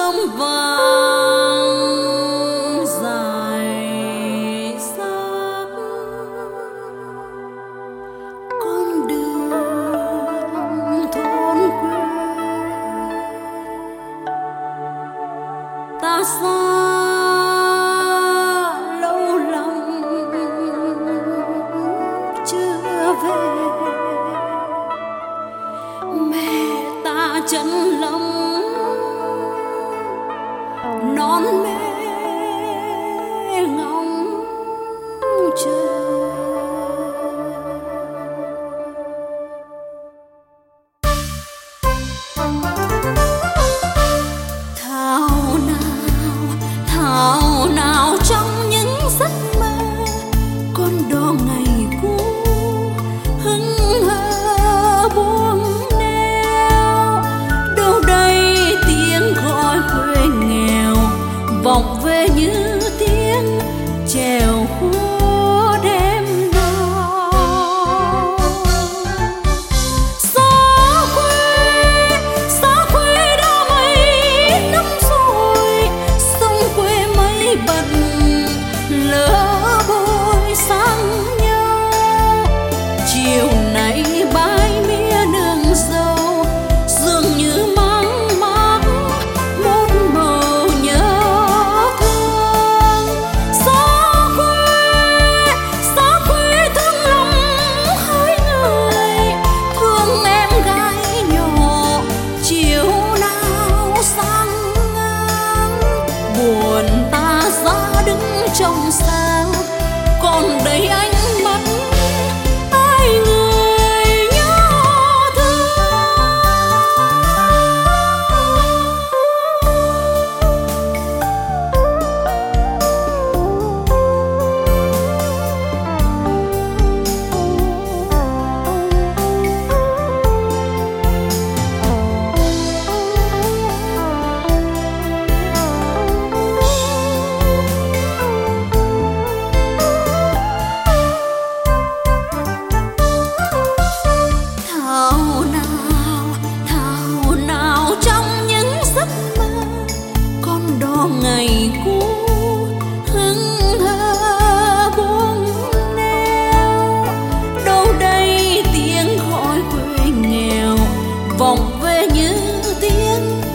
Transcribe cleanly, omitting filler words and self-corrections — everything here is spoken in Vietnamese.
gươm vàng dài sắc, con đường thôn quê ta xa lâu lắm chưa về. Mẹ ta chân lắm non mê ngóng chờ. Thảo nào trong những giấc mơ con đò ngày cũ hững hờ buông neo. Đâu đây tiếng gọi quê nghèo vọng về như tiếng chèo khua đêm nào. Xa quê đã mấy năm rồi, sông quê mấy bận lỡ bôi sang nhau. Chiều nay bãi mía nương dâu dường như mang mát một màu nhớ thương. Xa quê thương lòng hỡi người, thương em gái nhỏ chiều nào sang ngang. Buồn ta ra đứng trong xa, còn đây ánh mắt ai người nhớ thương. Thảo nào trong những giấc mơ con đò ngày cũ hững hờ buông neo. Đâu đây tiếng gọi quê nghèo vọng về như tiếng